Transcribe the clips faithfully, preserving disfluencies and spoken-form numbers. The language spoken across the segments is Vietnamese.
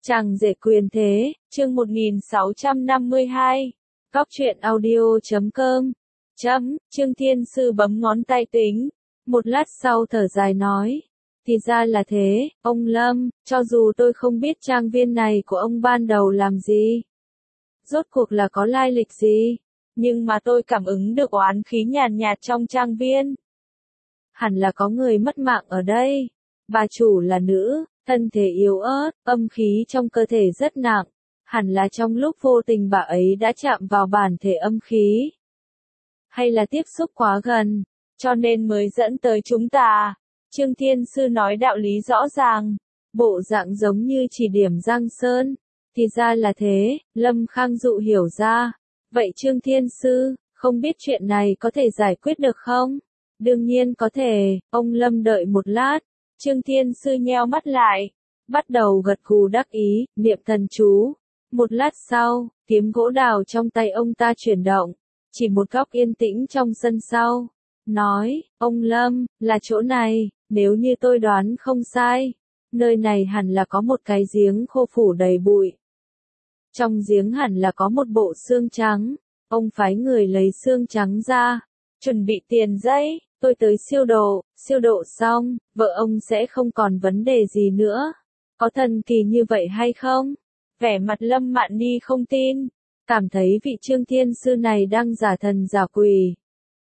Chàng rể quyền thế, chương một nghìn sáu trăm năm mươi hai. Góc truyện audio chấm com. Chấm, Trương Thiên Sư bấm ngón tay tính. Một lát sau thở dài nói. Thì ra là thế, ông Lâm, cho dù tôi không biết trang viên này của ông ban đầu làm gì. Rốt cuộc là có lai lịch gì. Nhưng mà tôi cảm ứng được oán khí nhàn nhạt trong trang viên. Hẳn là có người mất mạng ở đây. Bà chủ là nữ, thân thể yếu ớt, âm khí trong cơ thể rất nặng. Hẳn là trong lúc vô tình bà ấy đã chạm vào bản thể âm khí. Hay là tiếp xúc quá gần, cho nên mới dẫn tới chúng ta. Trương Thiên Sư nói đạo lý rõ ràng, bộ dạng giống như chỉ điểm Giang Sơn. Thì ra là thế, Lâm Khang Dụ hiểu ra. Vậy Trương Thiên Sư, không biết chuyện này có thể giải quyết được không? Đương nhiên có thể, ông Lâm đợi một lát. Trương Thiên Sư nheo mắt lại, bắt đầu gật gù đắc ý, niệm thần chú. Một lát sau, kiếm gỗ đào trong tay ông ta chuyển động, chỉ một góc yên tĩnh trong sân sau. Nói, ông Lâm, là chỗ này, nếu như tôi đoán không sai, nơi này hẳn là có một cái giếng khô phủ đầy bụi. Trong giếng hẳn là có một bộ xương trắng, ông phái người lấy xương trắng ra, chuẩn bị tiền giấy. Tôi tới siêu độ, siêu độ xong, vợ ông sẽ không còn vấn đề gì nữa. Có thần kỳ như vậy hay không? Vẻ mặt Lâm Mạn Ni không tin, cảm thấy vị Trương Thiên Sư này đang giả thần giả quỷ.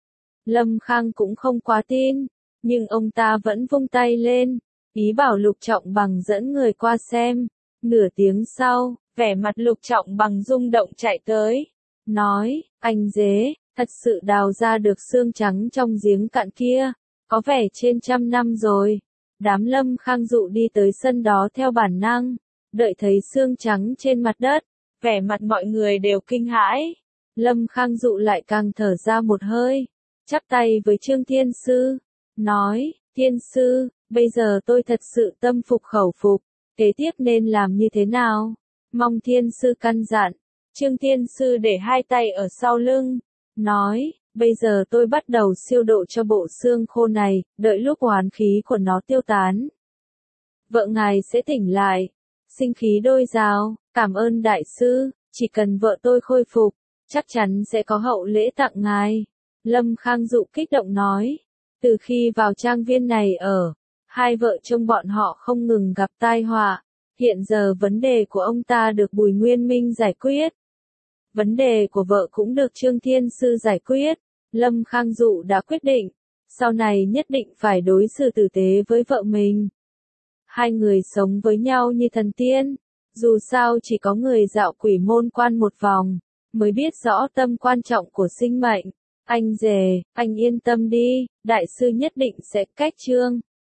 Lâm Khang cũng không quá tin, nhưng ông ta vẫn vung tay lên, ý bảo Lục Trọng Bằng dẫn người qua xem. Nửa tiếng sau, vẻ mặt Lục Trọng Bằng rung động chạy tới, nói, anh dế. Thật sự đào ra được xương trắng trong giếng cạn kia, có vẻ trên trăm năm rồi. Đám Lâm Khang Dụ đi tới sân đó theo bản năng, đợi thấy xương trắng trên mặt đất, vẻ mặt mọi người đều kinh hãi. Lâm Khang Dụ lại càng thở ra một hơi, chắp tay với Trương Thiên Sư, nói, Thiên Sư, bây giờ tôi thật sự tâm phục khẩu phục, kế tiếp nên làm như thế nào? Mong Thiên Sư căn dặn. Trương Thiên Sư để hai tay ở sau lưng, nói, bây giờ tôi bắt đầu siêu độ cho bộ xương khô này, đợi lúc oán khí của nó tiêu tán. Vợ ngài sẽ tỉnh lại, sinh khí đôi dào, cảm ơn đại sư, chỉ cần vợ tôi khôi phục, chắc chắn sẽ có hậu lễ tặng ngài. Lâm Khang Dụ kích động nói, từ khi vào trang viên này ở, hai vợ chồng bọn họ không ngừng gặp tai họa, hiện giờ vấn đề của ông ta được Bùi Nguyên Minh giải quyết. Vấn đề của vợ cũng được Trương Thiên Sư giải quyết. Lâm Khang Dụ đã quyết định, sau này nhất định phải đối xử tử tế với vợ mình. Hai người sống với nhau như thần tiên, dù sao chỉ có người dạo quỷ môn quan một vòng, mới biết rõ tâm quan trọng của sinh mệnh. Anh rể, anh yên tâm đi, đại sư nhất định sẽ cách Trương